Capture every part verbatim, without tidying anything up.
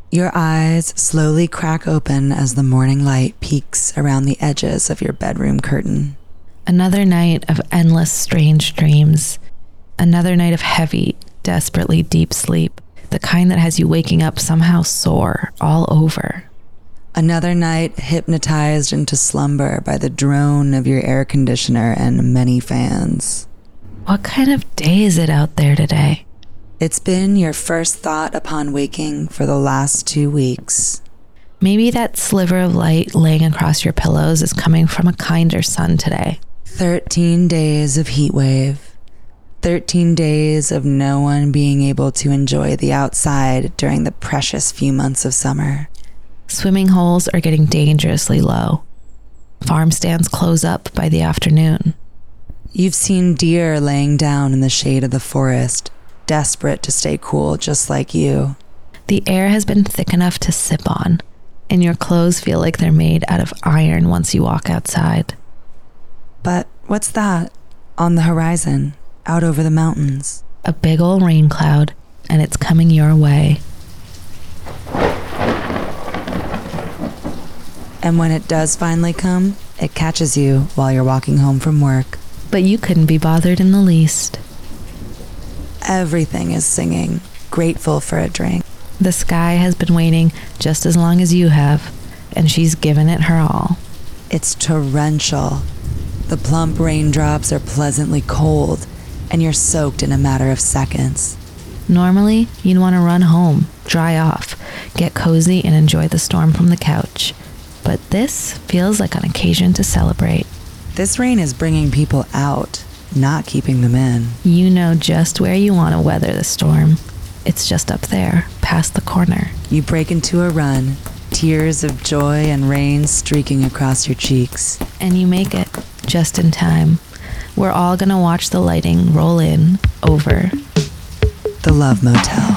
Your eyes slowly crack open as the morning light peeks around the edges of your bedroom curtain. Another night of endless strange dreams. Another night of heavy, desperately deep sleep. The kind that has you waking up somehow sore all over. Another night hypnotized into slumber by the drone of your air conditioner and many fans. What kind of day is it out there today? It's been your first thought upon waking for the last two weeks. Maybe that sliver of light laying across your pillows is coming from a kinder sun today. Thirteen days of heat wave. Thirteen days of no one being able to enjoy the outside during the precious few months of summer. Swimming holes are getting dangerously low. Farm stands close up by the afternoon. You've seen deer laying down in the shade of the forest, desperate to stay cool just like you. The air has been thick enough to sip on, and your clothes feel like they're made out of iron once you walk outside. But what's that on the horizon, out over the mountains? A big old rain cloud, and it's coming your way. And when it does finally come, it catches you while you're walking home from work. But you couldn't be bothered in the least. Everything is singing, grateful for a drink. The sky has been waiting just as long as you have, and she's given it her all. It's torrential. The plump raindrops are pleasantly cold, and you're soaked in a matter of seconds. Normally, you'd want to run home, dry off, get cozy, and enjoy the storm from the couch. But this feels like an occasion to celebrate. This rain is bringing people out, not keeping them in. You know just where you want to weather the storm. It's just up there, past the corner. You break into a run, tears of joy and rain streaking across your cheeks. And you make it, just in time. We're all gonna watch the lighting roll in over the Love Motel.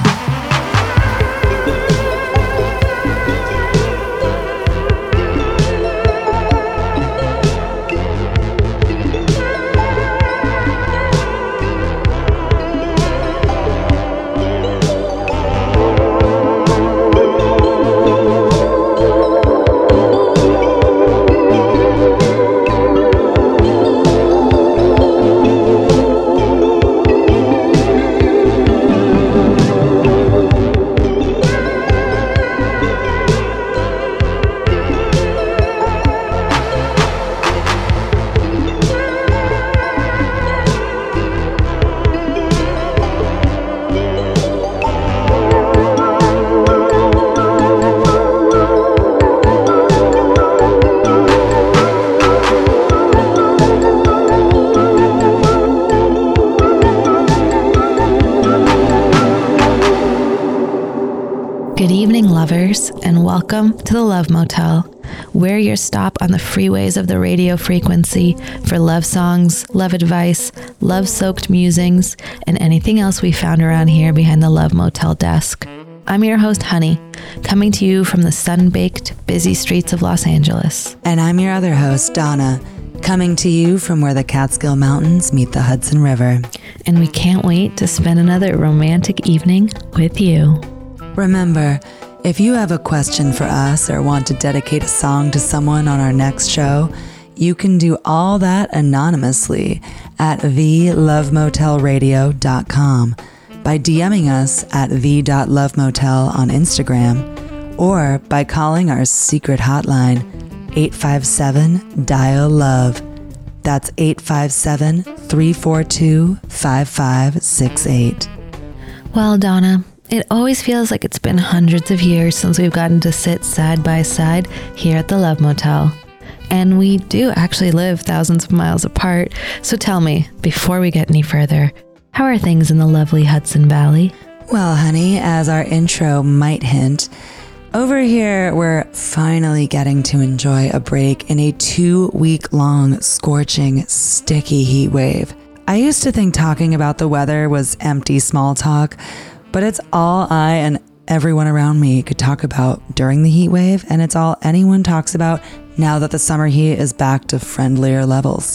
And welcome to the Love Motel. We're your stop on the freeways of the radio frequency for love songs, love advice, love-soaked musings, and anything else we found around here behind the Love Motel desk. I'm your host, Honey, coming to you from the sun-baked, busy streets of Los Angeles. And I'm your other host, Donna, coming to you from where the Catskill Mountains meet the Hudson River. And we can't wait to spend another romantic evening with you. Remember, if you have a question for us or want to dedicate a song to someone on our next show, you can do all that anonymously at the love motel radio dot com by DMing us at the dot love motel on Instagram or by calling our secret hotline eight five seven dial love. That's eight five seven, three four two, five five six eight. Well, Donna, it always feels like it's been hundreds of years since we've gotten to sit side by side here at the Love Motel. And we do actually live thousands of miles apart. So tell me, before we get any further, how are things in the lovely Hudson Valley? Well, honey, as our intro might hint, over here we're finally getting to enjoy a break in a two-week-long scorching, sticky heat wave. I used to think talking about the weather was empty small talk, but it's all I and everyone around me could talk about during the heat wave, and it's all anyone talks about now that the summer heat is back to friendlier levels.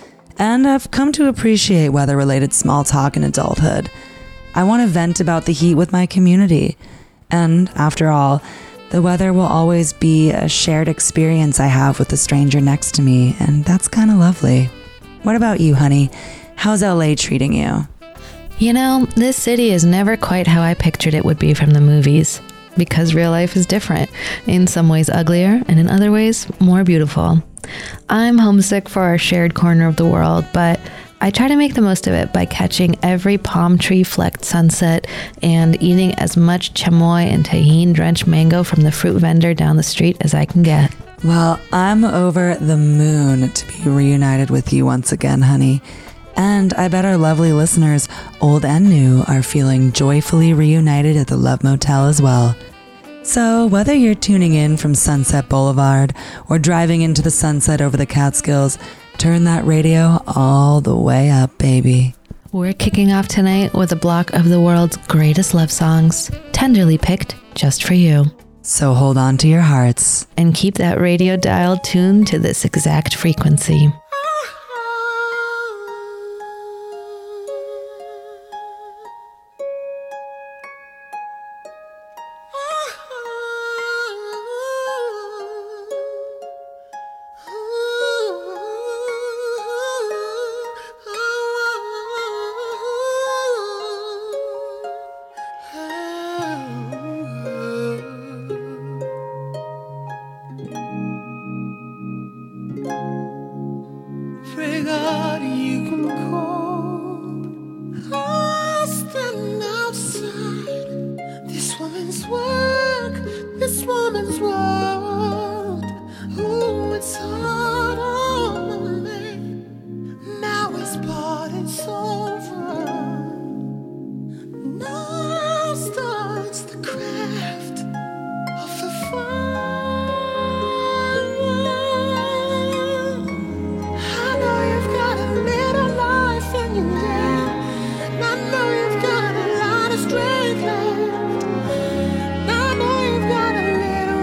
And I've come to appreciate weather-related small talk in adulthood. I want to vent about the heat with my community, And after all, the weather will always be a shared experience I have with the stranger next to me, and that's kind of lovely. What about you, honey? How's L A treating you? You know, this city is never quite how I pictured it would be from the movies, because real life is different, in some ways uglier, and in other ways more beautiful. I'm homesick for our shared corner of the world, but I try to make the most of it by catching every palm tree flecked sunset and eating as much chamoy and tahini drenched mango from the fruit vendor down the street as I can get. Well, I'm over the moon to be reunited with you once again, honey. And I bet our lovely listeners, old and new, are feeling joyfully reunited at the Love Motel as well. So whether you're tuning in from Sunset Boulevard or driving into the sunset over the Catskills, turn that radio all the way up, baby. We're kicking off tonight with a block of the world's greatest love songs, tenderly picked just for you. So hold on to your hearts. And keep that radio dial tuned to this exact frequency. Strength left. I know you've got a little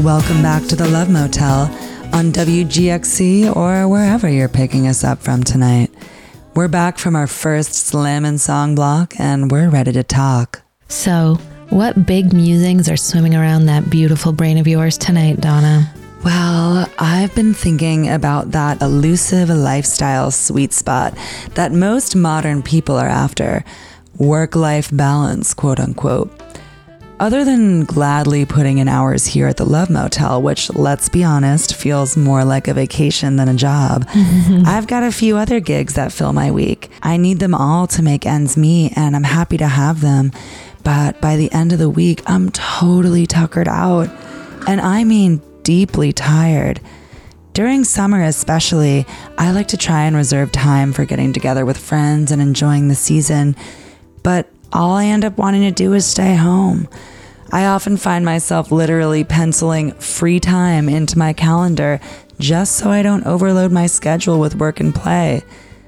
welcome back to the Love Motel on W G X C or wherever you're picking us up from tonight. We're back from our first Slammin' song block and we're ready to talk. So, what big musings are swimming around that beautiful brain of yours tonight, Donna? Well, I've been thinking about that elusive lifestyle sweet spot that most modern people are after. Work-life balance, quote unquote. Other than gladly putting in hours here at the Love Motel, which, let's be honest, feels more like a vacation than a job, I've got a few other gigs that fill my week. I need them all to make ends meet, and I'm happy to have them. But by the end of the week, I'm totally tuckered out. And I mean deeply tired. During summer especially, I like to try and reserve time for getting together with friends and enjoying the season. But all I end up wanting to do is stay home. I often find myself literally penciling free time into my calendar just so I don't overload my schedule with work and play.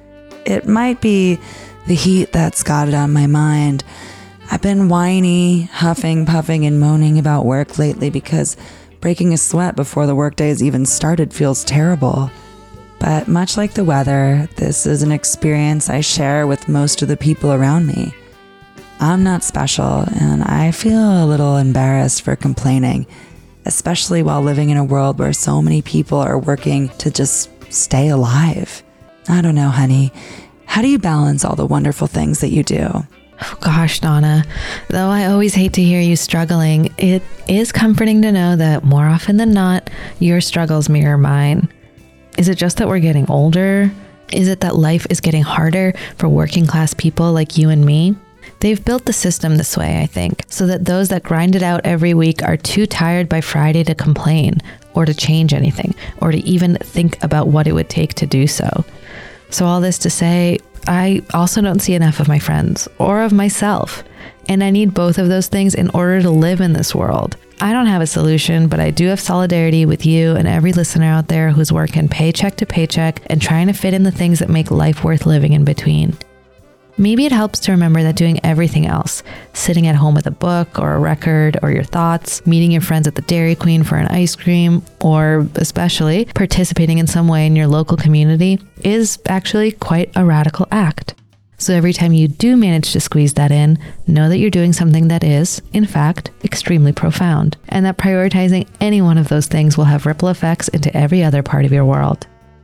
It might be the heat that's got it on my mind. I've been whiny, huffing, puffing, and moaning about work lately because breaking a sweat before the workday has even started feels terrible. But much like the weather, this is an experience I share with most of the people around me. I'm not special, and I feel a little embarrassed for complaining, especially while living in a world where so many people are working to just stay alive. I don't know, honey. How do you balance all the wonderful things that you do? Oh gosh, Donna, though I always hate to hear you struggling, it is comforting to know that more often than not, your struggles mirror mine. Is it just that we're getting older? Is it that life is getting harder for working class people like you and me? They've built the system this way, I think, so that those that grind it out every week are too tired by Friday to complain, or to change anything, or to even think about what it would take to do so. So all this to say, I also don't see enough of my friends, or of myself, and I need both of those things in order to live in this world. I don't have a solution, but I do have solidarity with you and every listener out there who's working paycheck to paycheck and trying to fit in the things that make life worth living in between. Maybe it helps to remember that doing everything else, sitting at home with a book or a record or your thoughts, meeting your friends at the Dairy Queen for an ice cream, or especially participating in some way in your local community, is actually quite a radical act. So every time you do manage to squeeze that in, know that you're doing something that is, in fact, extremely profound, and that prioritizing any one of those things will have ripple effects into every other part of your world.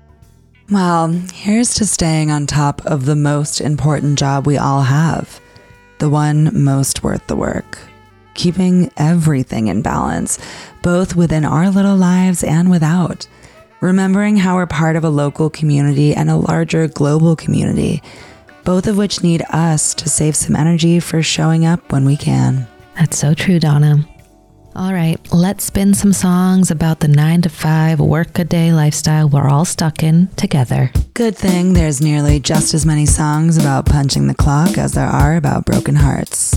Well, here's to staying on top of the most important job we all have, the one most worth the work. Keeping everything in balance, both within our little lives and without. Remembering how we're part of a local community and a larger global community, both of which need us to save some energy for showing up when we can. That's so true, Donna. All right, let's spin some songs about the nine to five work-a-day lifestyle we're all stuck in together. Good thing there's nearly just as many songs about punching the clock as there are about broken hearts.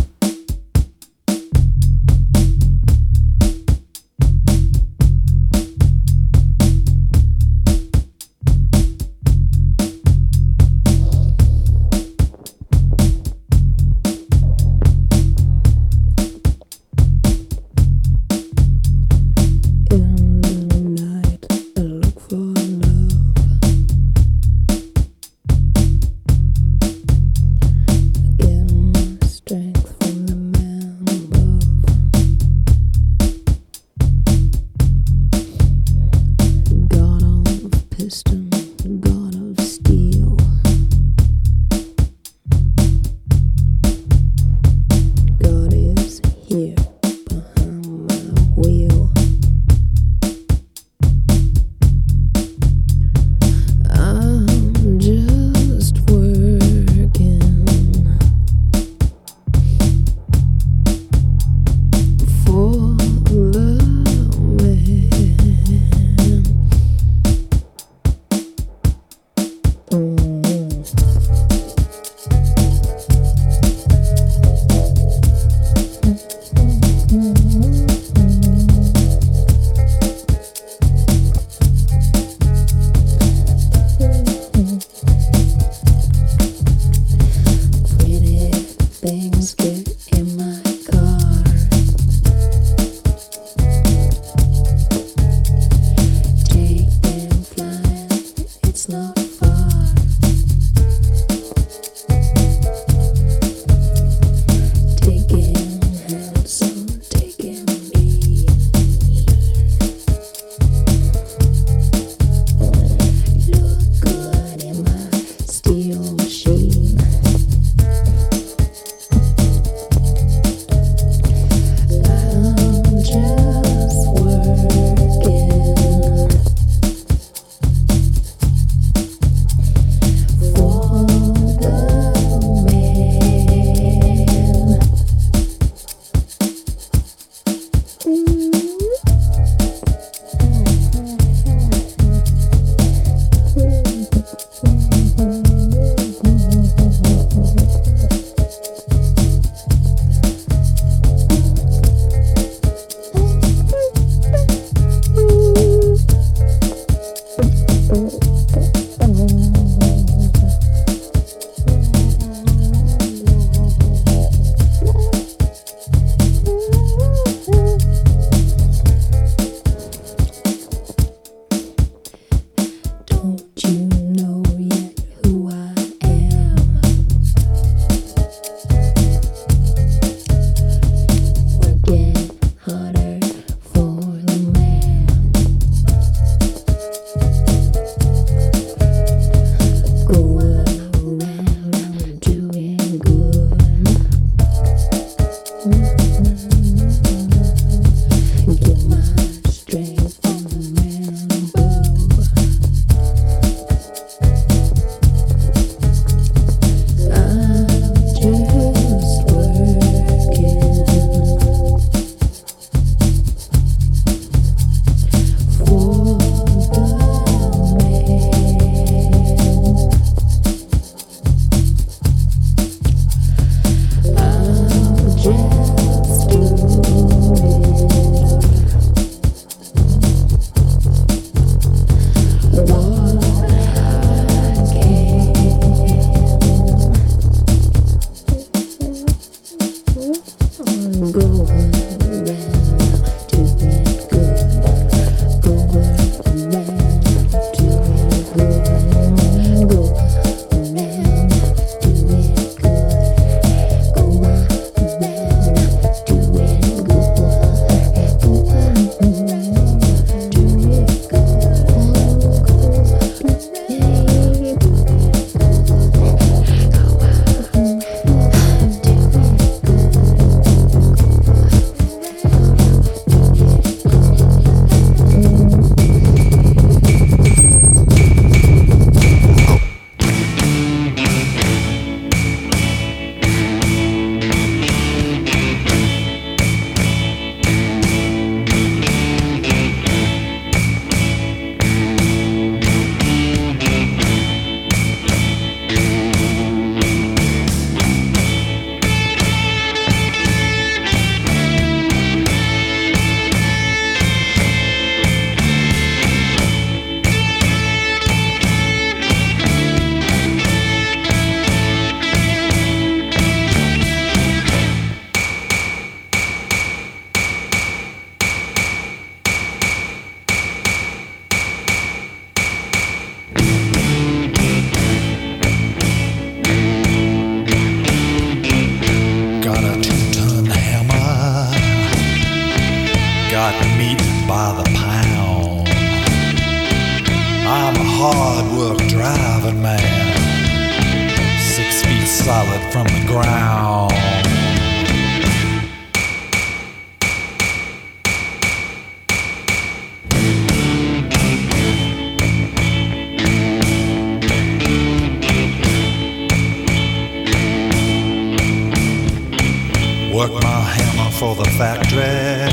Work my hammer for the factory.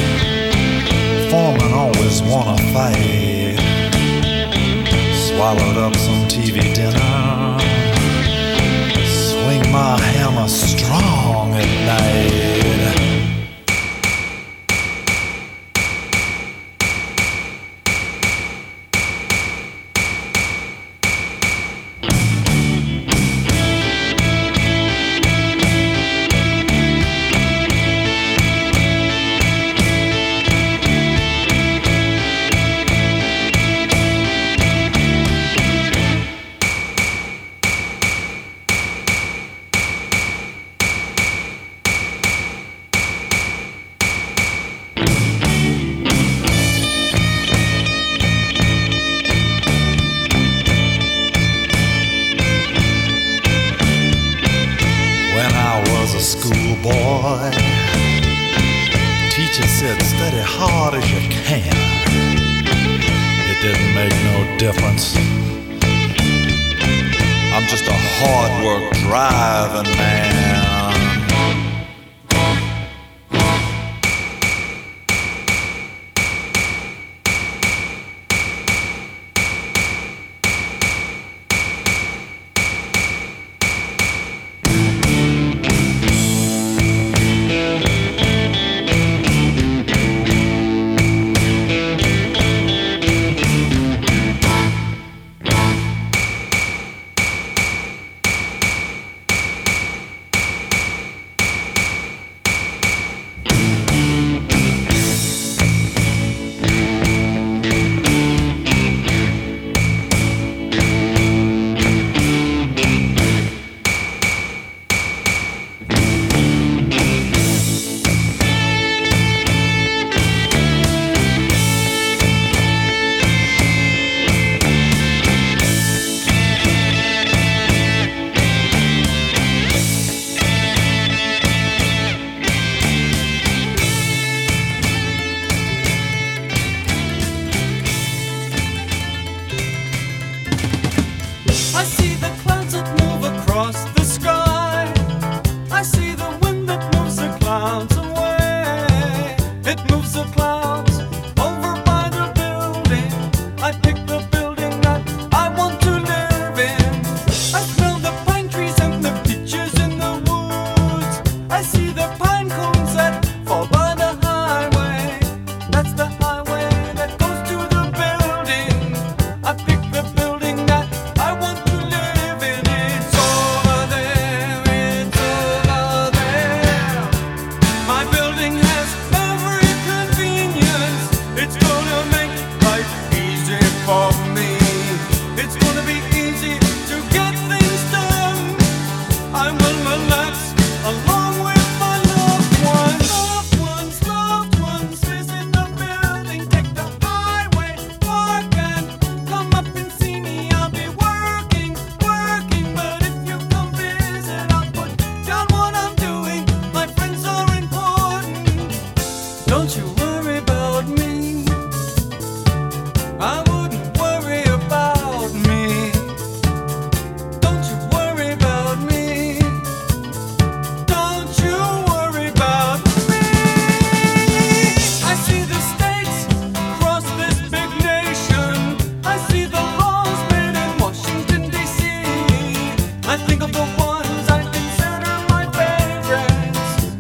Foreman always wanna fight. Swallowed up some T V dinner. Swing my hammer strong at night. Schoolboy, teacher said, study hard as you can. It didn't make no difference. I'm just a hard work driving man.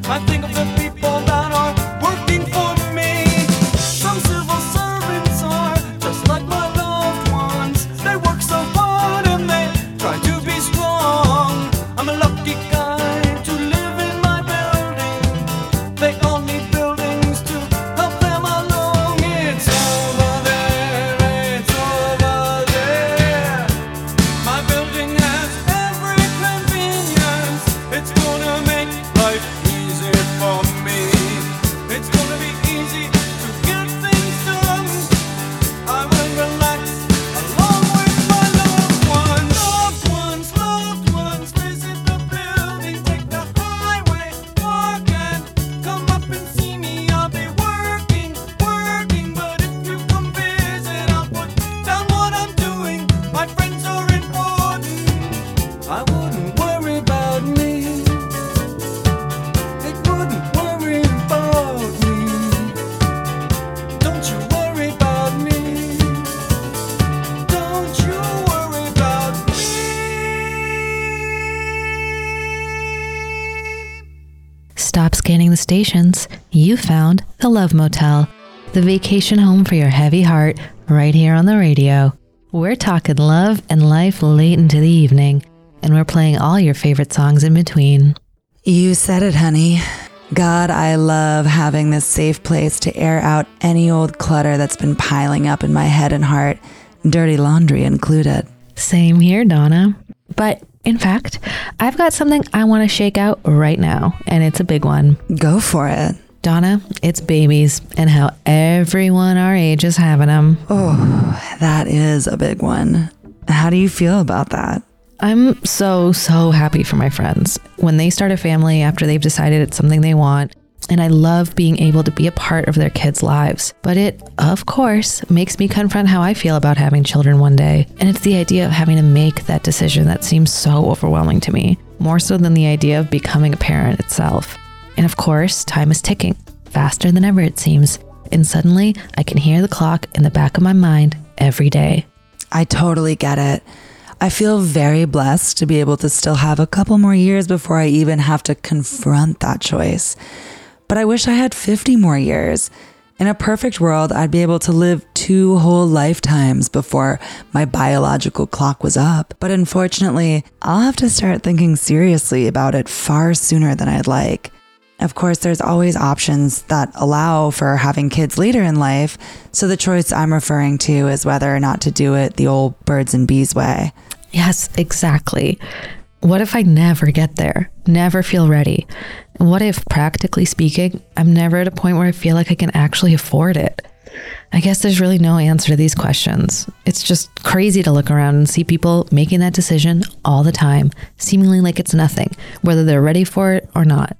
I think of the people that are working for me. Some civil servants are just like my loved ones. They work so hard and they try to be strong. I'm a lucky guy to live in my building. They all need buildings to help them along. It's over there, it's over there. My building has every convenience. It's gonna make life easy for me. It's gonna be easy to get things done. I will relax along with my loved ones. Loved ones, loved ones, visit the building, take the highway, walk and come up and see me. I'll be working, working, but if you come visit, I'll put down what I'm doing. My friends are important. I wouldn't worry about me. It wouldn't worry about me. Don't you worry about me. Don't you worry about me. Stop scanning the stations. You found the Love Motel, the vacation home for your heavy heart, right here on the radio. We're talking love and life late into the evening, and we're playing all your favorite songs in between. You said it, honey. God, I love having this safe place to air out any old clutter that's been piling up in my head and heart, dirty laundry included. Same here, Donna. But in fact, I've got something I want to shake out right now, and it's a big one. Go for it. Donna, it's babies and how everyone our age is having them. Oh, that is a big one. How do you feel about that? I'm so, so happy for my friends when they start a family after they've decided it's something they want. And I love being able to be a part of their kids' lives. But it, of course, makes me confront how I feel about having children one day. And it's the idea of having to make that decision that seems so overwhelming to me, more so than the idea of becoming a parent itself. And of course, time is ticking, faster than ever it seems. And suddenly, I can hear the clock in the back of my mind every day. I totally get it. I feel very blessed to be able to still have a couple more years before I even have to confront that choice. But I wish I had fifty more years. In a perfect world, I'd be able to live two whole lifetimes before my biological clock was up. But unfortunately, I'll have to start thinking seriously about it far sooner than I'd like. Of course, there's always options that allow for having kids later in life, so the choice I'm referring to is whether or not to do it the old birds and bees way. Yes, exactly. What if I never get there, never feel ready? What if, practically speaking, I'm never at a point where I feel like I can actually afford it? I guess there's really no answer to these questions. It's just crazy to look around and see people making that decision all the time, seemingly like it's nothing, whether they're ready for it or not.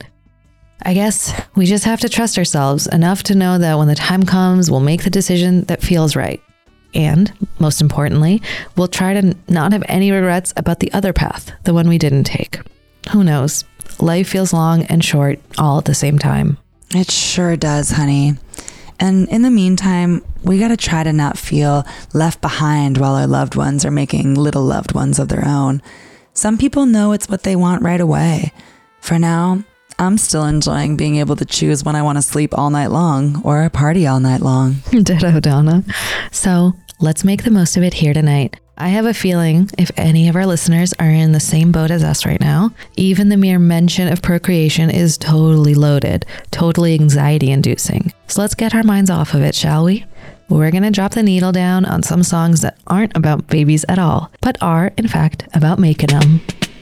I guess we just have to trust ourselves enough to know that when the time comes, we'll make the decision that feels right. And, most importantly, we'll try to not have any regrets about the other path, the one we didn't take. Who knows? Life feels long and short all at the same time. It sure does, honey. And in the meantime, we gotta try to not feel left behind while our loved ones are making little loved ones of their own. Some people know it's what they want right away. For now, I'm still enjoying being able to choose when I want to sleep all night long or party all night long. Ditto, Donna. So let's make the most of it here tonight. I have a feeling if any of our listeners are in the same boat as us right now, even the mere mention of procreation is totally loaded, totally anxiety inducing. So let's get our minds off of it, shall we? We're going to drop the needle down on some songs that aren't about babies at all, but are, in fact, about making them.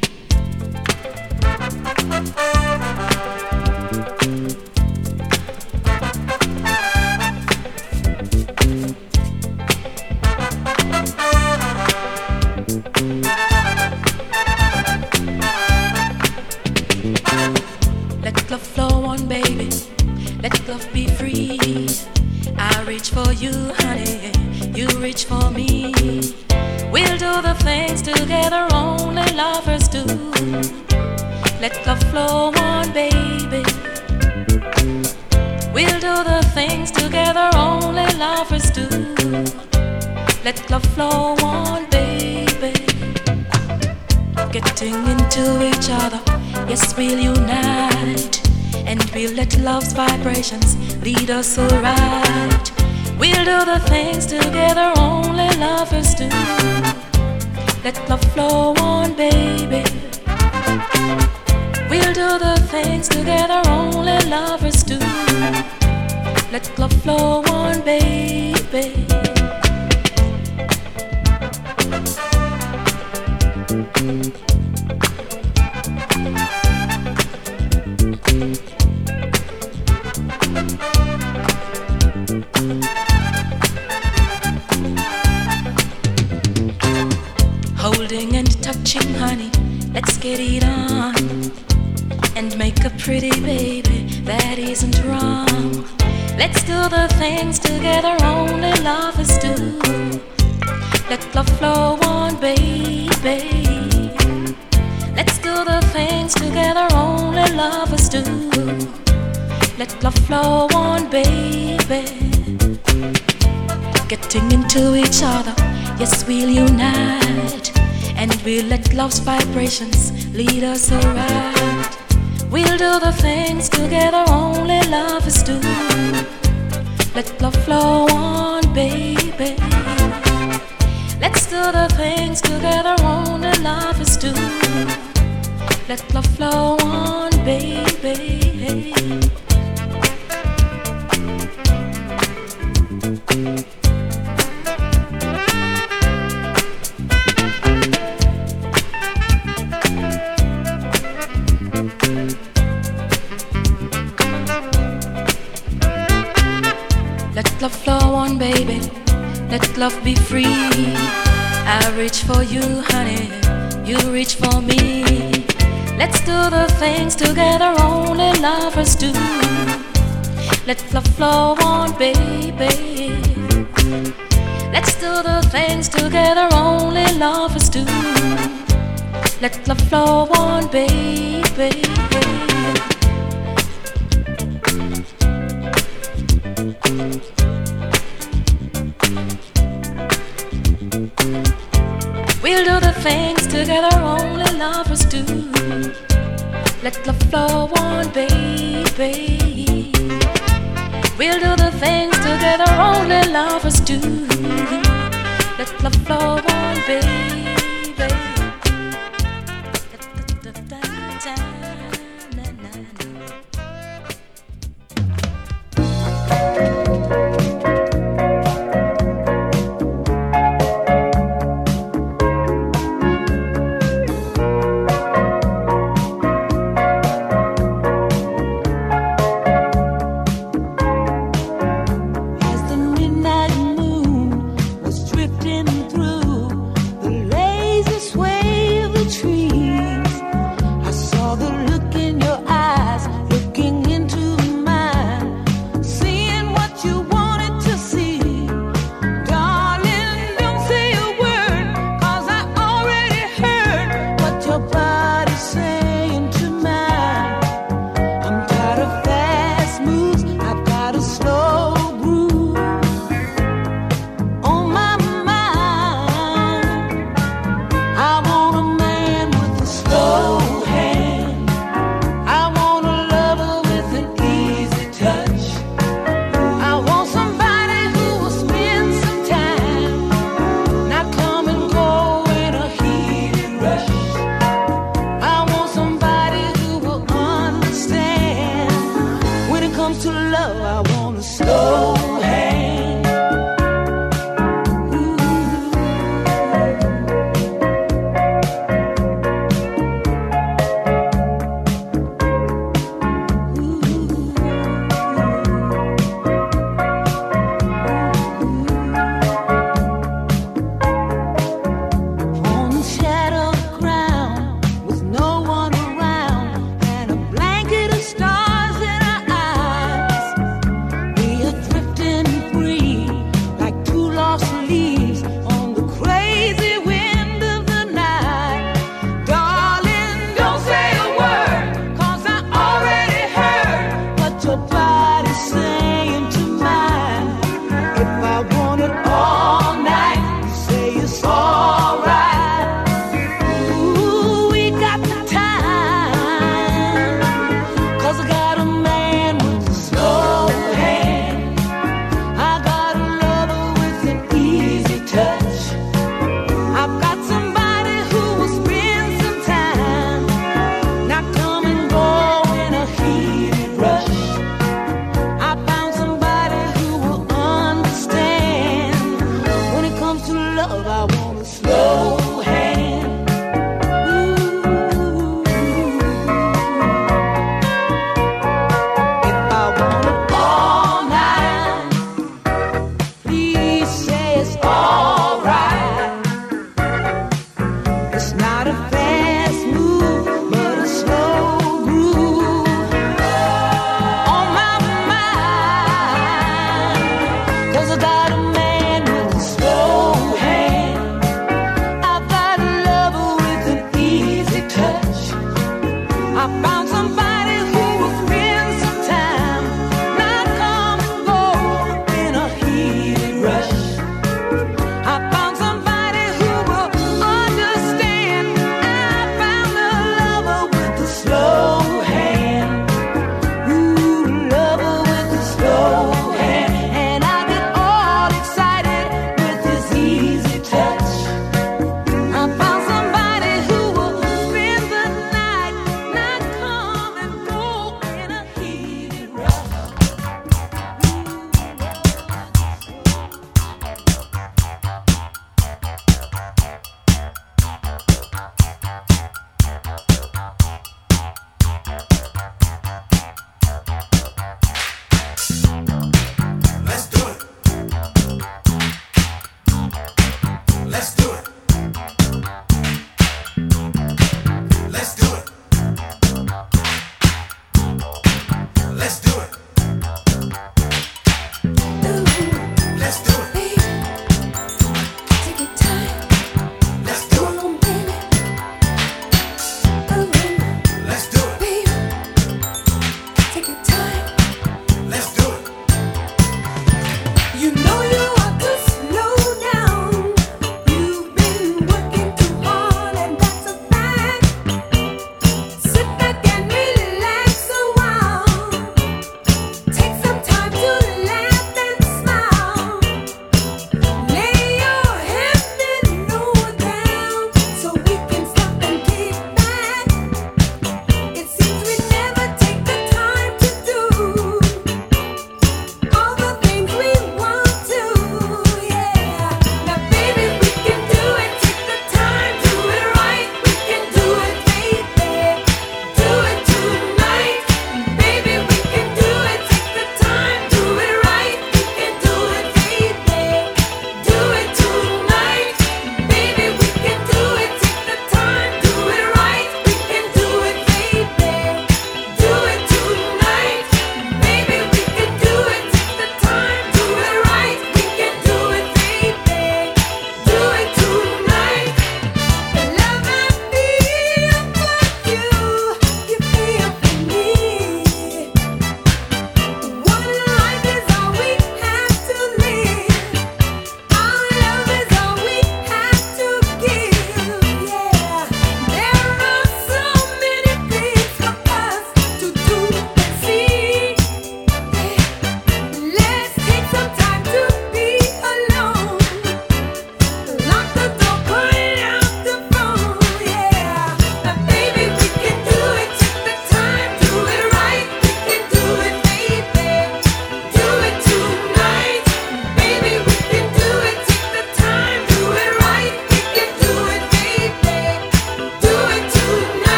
Let love flow on, baby. Let love be free. I reach for you, honey. You reach for me. We'll do the things together only lovers do. Let love flow on, baby. We'll do the things together only lovers do. Let love flow on, baby. Getting into each other, yes, we'll unite. And we'll let love's vibrations lead us alright. We'll do the things together only lovers do. Let love flow on, baby. We'll do the things together only lovers do. Let love flow on, baby. Holding and touching, honey, let's get it on. And make a pretty baby, that isn't wrong. Let's do the things together only lovers do. Let love flow on, baby. Let's do the things together only lovers do. Let love flow on, baby. Getting into each other, yes, we'll unite. And we'll let love's vibrations lead us alright. We'll do the things together only lovers do. Let love flow on, baby. Let's do the things together only lovers do. Let love flow on, baby. Let love flow on, baby. Let love be free. I reach for you, honey. You reach for me. Let's do the things together only lovers do. Let love flow on, baby. Let's do the things together only lovers do. Let love flow on, baby. We'll do the things together only lovers do. Let love flow on, baby. We'll do the things together only lovers do. Let love flow on, baby. Stars in our eyes, we are drifting.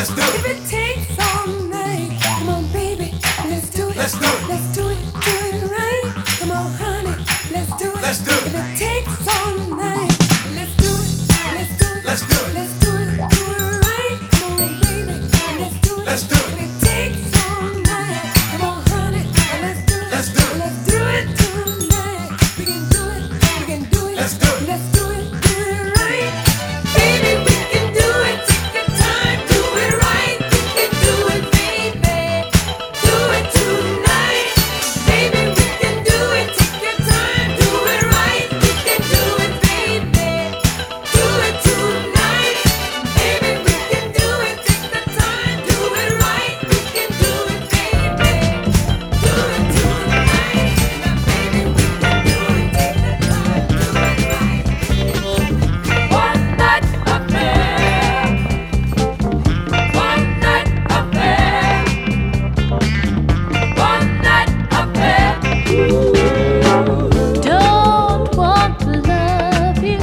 Let's do it. If it takes all night, come on, baby, let's do it. Let's do it. Let's do it, do it right. Come on, honey, let's do it. Let's do it. If it takes all night, let's do it. Let's do it. Let's do it. Let's do it, do it right. Come on, baby, let's do it. Let's do it. If it takes all night, come on, honey, let's do it. Let's do it. Let's do it tonight. We can do it. We can do it. Let's do it. Let's do it, do it right. Baby, we can do it. Take your time, do it right. We can do it, baby. Do it tonight. Baby, we can do it. Take your time, do it right. We can do it, baby. Do it tonight. Baby, we can do it. Take the time, do it right. We can do it, baby. Do it tonight. Baby, we can do it. Take the time, do it right. One night affair. One night affair. One night affair. Don't want to love you.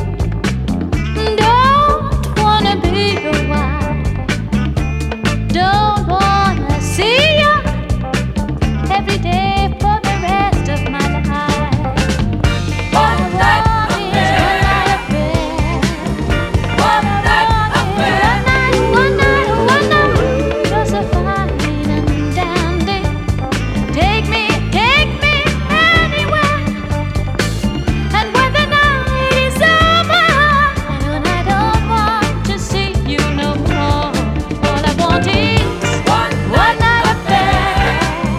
Don't wanna be your wife. Don't wanna see you every day for the rest of my life. One night One night affair. One night affair. One night, one night, one night. You're so fine and dandy. Take me, take me anywhere. And when the night is over, and I don't want to see you no more. All I want is One one night affair.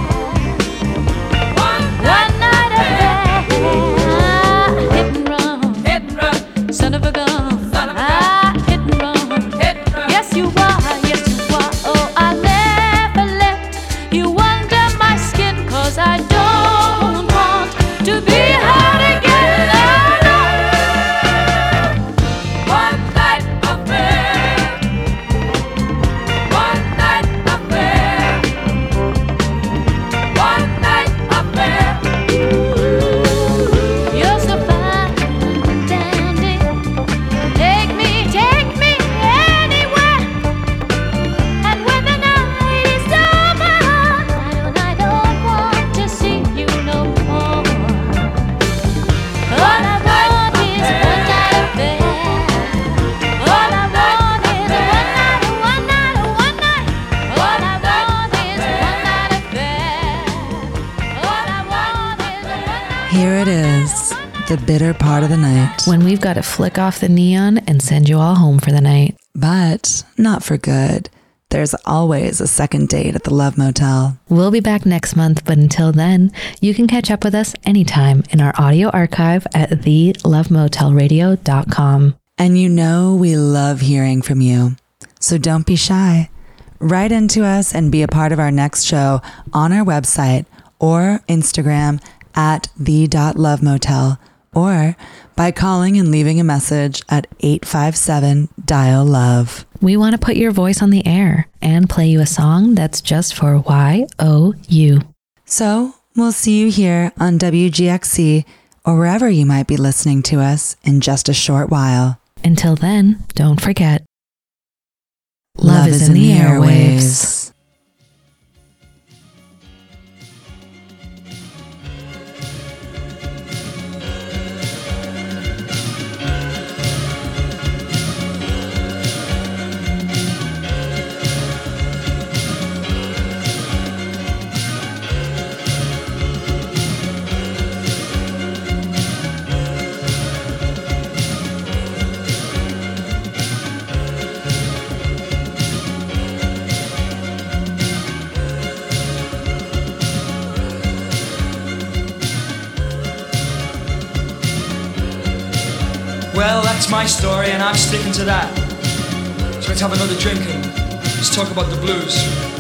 One One night affair. Hit and run, hit and run. son of a gun. Son of a gun. Ah, hit and run. Hit and run. Yes, you are, yes, you are. Oh, I never let you under my skin, 'cause I don't want to be hurt again. No, One night affair. One night affair. One night affair. no. You're so fine and dandy. Take me, take me anywhere. And when the night is over, I don't want to see you no more. All I want is one night affair. All I want is one night, one night, one night. All I want is one night affair. All I want is one night. Here it is, the bitter part of the night. When we've got to flick off the neon and send you all home for the night. But not for good. There's always a second date at the Love Motel. We'll be back next month, but until then, you can catch up with us anytime in our audio archive at the love motel radio dot com. And you know we love hearing from you. So don't be shy. Write into us and be a part of our next show on our website or Instagram at the.lovemotel, or by calling and leaving a message at eight five seven dial love. We want to put your voice on the air and play you a song that's just for Y O U. So we'll see you here on W G X C or wherever you might be listening to us in just a short while. Until then, don't forget, love is in the airwaves. Well, that's my story, and I'm sticking to that. So let's have another drink and let's talk about the blues.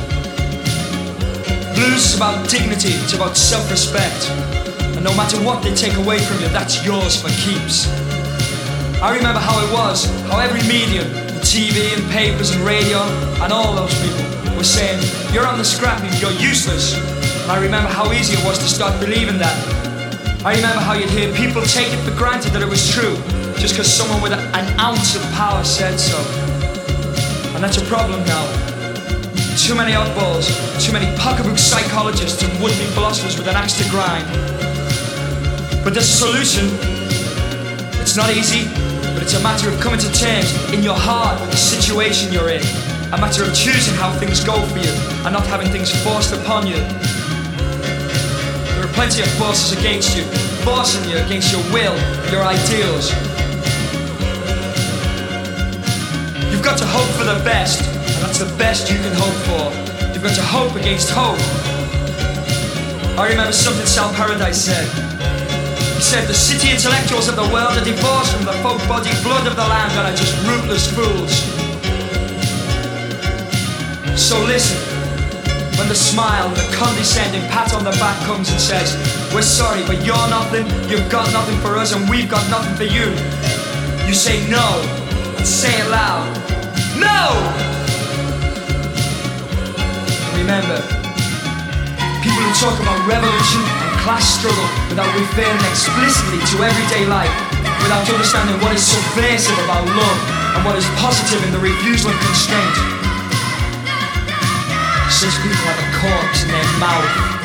Blues is about dignity, it's about self-respect. And no matter what they take away from you, that's yours for keeps. I remember how it was, how every medium, the T V and papers and radio, and all those people were saying, you're on the scrap heap, you're useless. And I remember how easy it was to start believing that. I remember how you'd hear people take it for granted that it was true, just because someone with a, an ounce of power said so. And that's a problem now. Too many oddballs, too many pocketbook psychologists and would-be philosophers with an axe to grind. But there's a solution. It's not easy, but it's a matter of coming to terms in your heart with the situation you're in. A matter of choosing how things go for you and not having things forced upon you. There are plenty of forces against you, forcing you against your will, your ideals. You've got to hope for the best, and that's the best you can hope for. You've got to hope against hope. I remember something Sal Paradise said. He said, the city intellectuals of the world are divorced from the folk-bodied blood of the land and are just rootless fools. So listen, when the smile and the condescending pat on the back comes and says, we're sorry, but you're nothing, you've got nothing for us, and we've got nothing for you. You say no, and say it loud. No! Remember, people who talk about revolution and class struggle without referring explicitly to everyday life, without understanding what is subversive about love and what is positive in the refusal of constraint. Such people have a corpse in their mouth.